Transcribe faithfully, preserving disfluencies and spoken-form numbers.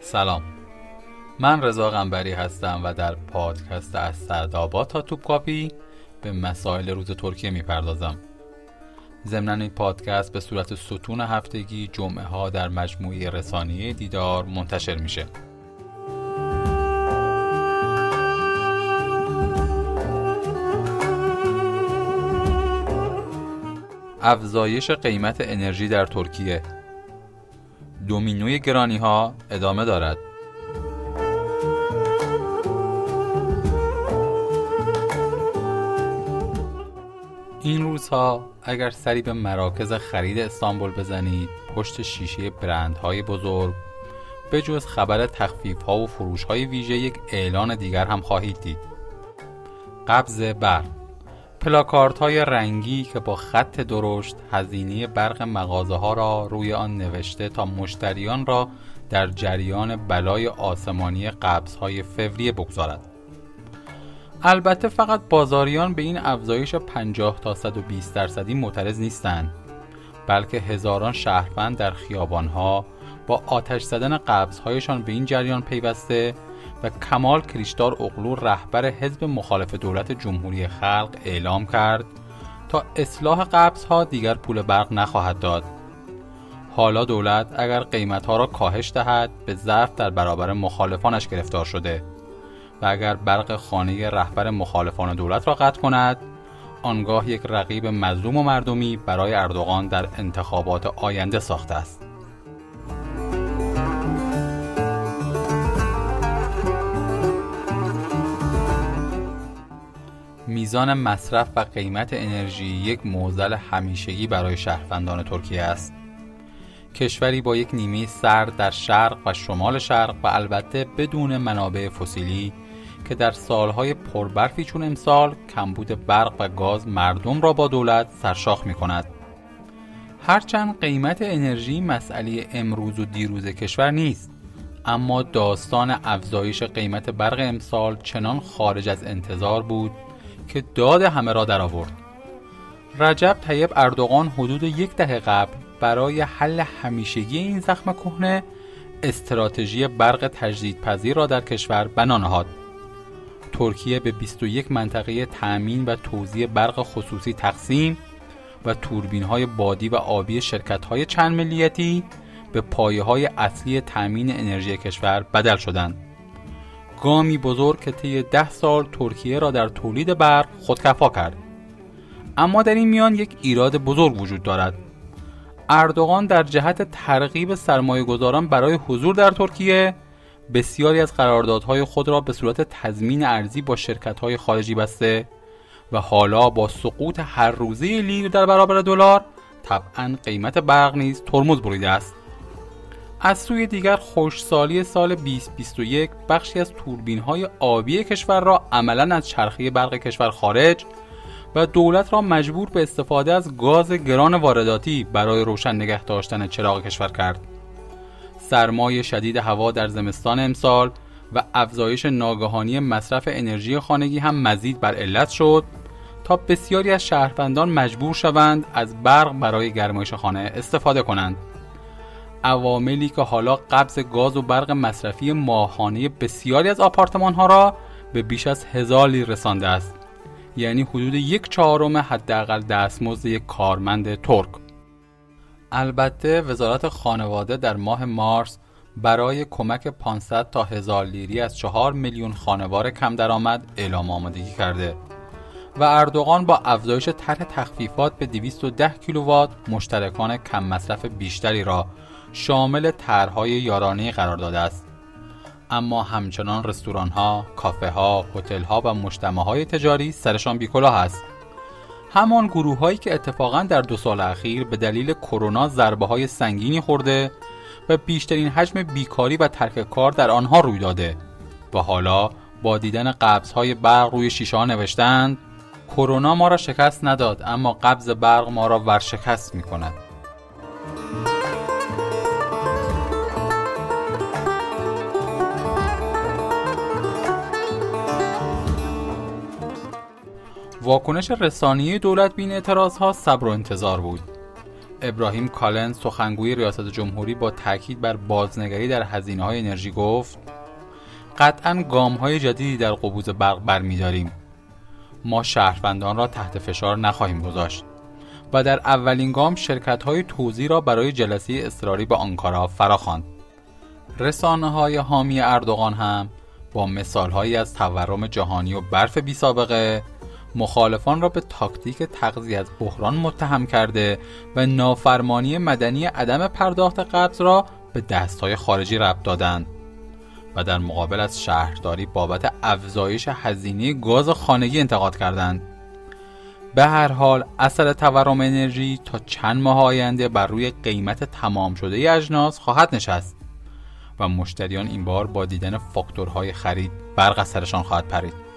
سلام، من رضا قنبری هستم و در پادکست از سردآباد تا توپکاپی به مسائل روز ترکیه میپردازم. ضمناً این پادکست به صورت ستون هفتگی جمعه ها در مجموعه رسانه‌ای دیدار منتشر میشه. افزایش قیمت انرژی در ترکیه، دومینوی گرانی ها ادامه دارد. این روزها اگر سری به مراکز خرید استانبول بزنید، پشت شیشه برندهای بزرگ به جز خبر تخفیف‌ها و فروش‌های ویژه یک اعلان دیگر هم خواهید دید. قبض برق، پلاکاردهای رنگی که با خط درشت هزینه برق مغازه‌ها را روی آن نوشته تا مشتریان را در جریان بلای آسمانی قبض‌های فوریه بگذارد. البته فقط بازاریان به این افزایش پنجاه تا صد و بیست درصدی معترض نیستند، بلکه هزاران شهروند در خیابان‌ها با آتش زدن قبض‌هایشان به این جریان پیوسته و کمال کلیچدار اغلو رهبر حزب مخالف دولت جمهوری خلق اعلام کرد تا اصلاح قبض‌ها دیگر پول برق نخواهد داد. حالا دولت اگر قیمت‌ها را کاهش دهد به ضعف در برابر مخالفانش گرفتار شده و اگر برق خانه رهبر مخالفان دولت را قطع کند، آنگاه یک رقیب مظلوم و مردمی برای اردوغان در انتخابات آینده ساخته است. میزان مصرف و قیمت انرژی یک معضل همیشگی برای شهروندان ترکیه است. کشوری با یک نیمه سرد در شرق و شمال شرق و البته بدون منابع فسیلی که در سالهای پربرفی چون امسال کمبود برق و گاز مردم را با دولت سرشاخ می کند. هرچند قیمت انرژی مسئله امروز و دیروز کشور نیست، اما داستان افزایش قیمت برق امسال چنان خارج از انتظار بود که داد همه را در آورد. رجب طیب اردوغان حدود یک دهه قبل برای حل همیشگی این زخم کهنه استراتژی برق تجدیدپذیر را در کشور بنا نهاد. ترکیه به بیست و یک منطقه تأمین و توزیع برق خصوصی تقسیم و توربین‌های بادی و آبی شرکت‌های چند ملیتی به پایه‌های اصلی تأمین انرژی کشور بدل شدند. گامی بزرگ که طی ده سال ترکیه را در تولید برق خودکفا کرد. اما در این میان یک ایراد بزرگ وجود دارد. اردوغان در جهت ترغیب سرمایه‌گذاران برای حضور در ترکیه بسیاری از قراردادهای خود را به صورت تضمین ارزی با شرکت‌های خارجی بسته و حالا با سقوط هر روزه لیر در برابر دلار طبعاً قیمت برق نیز ترمز بریده است. از سوی دیگر خشکسالی سال بیست بیست و یک بخشی از توربین‌های آبی کشور را عملاً از چرخه برق کشور خارج و دولت را مجبور به استفاده از گاز گران وارداتی برای روشن نگه داشتن چراغ کشور کرد. سرمای شدید هوا در زمستان امسال و افزایش ناگهانی مصرف انرژی خانگی هم مزید بر علت شد تا بسیاری از شهروندان مجبور شوند از برق برای گرمایش خانه استفاده کنند. عواملی که حالا قبض گاز و برق مصرفی ماهانه بسیاری از آپارتمان‌ها را به بیش از هزار لیر رسانده است، یعنی حدود یک چهارم حداقل دستمزد یک کارمند ترک. البته وزارت خانواده در ماه مارس برای کمک پانصد تا هزار لیری از چهار میلیون خانوار کم درآمد اعلام آمادگی کرده و اردوغان با افزایش طرح تخفیفات به دویست و ده کیلووات مشترکان کم مصرف بیشتری را شامل طرح‌های یارانه‌ای قرار داده است. اما همچنان رستوران‌ها، کافه‌ها، هتل‌ها و مجتمع‌های تجاری سرشان بی‌کلاه است. همان گروه‌هایی که اتفاقاً در دو سال اخیر به دلیل کرونا ضربه‌های سنگینی خورده و بیشترین حجم بیکاری و ترک کار در آنها روی داده و حالا با دیدن قبض‌های برق روی شیشه‌ها نوشتند کرونا ما را شکست نداد، اما قبض برق ما را ورشکست می‌کند. واکنش رسانه‌ای دولت به این اعتراض‌ها صبر و انتظار بود. ابراهیم کالن سخنگوی ریاست جمهوری با تاکید بر بازنگری در هزینه‌های انرژی گفت: قطعاً گام‌های جدیدی در قبوض برق برمی‌داریم. ما شهروندان را تحت فشار نخواهیم گذاشت و در اولین گام شرکت‌های توزیع را برای جلسه اضطراری به آنکارا فراخواند. رسانه‌های حامی اردوغان هم با مثال‌هایی از تورم جهانی و برف بی‌سابقه مخالفان را به تاکتیک تغذیه از بحران متهم کرده و نافرمانی مدنی عدم پرداخت قرض را به دست‌های خارجی ربط دادند و در مقابل از شهرداری بابت افزایش هزینه گاز خانگی انتقاد کردند. به هر حال اثر تورم انرژی تا چند ماه آینده بر روی قیمت تمام شده اجناس خواهد نشست و مشتریان این بار با دیدن فاکتورهای خرید برق از سرشان خواهد پرید.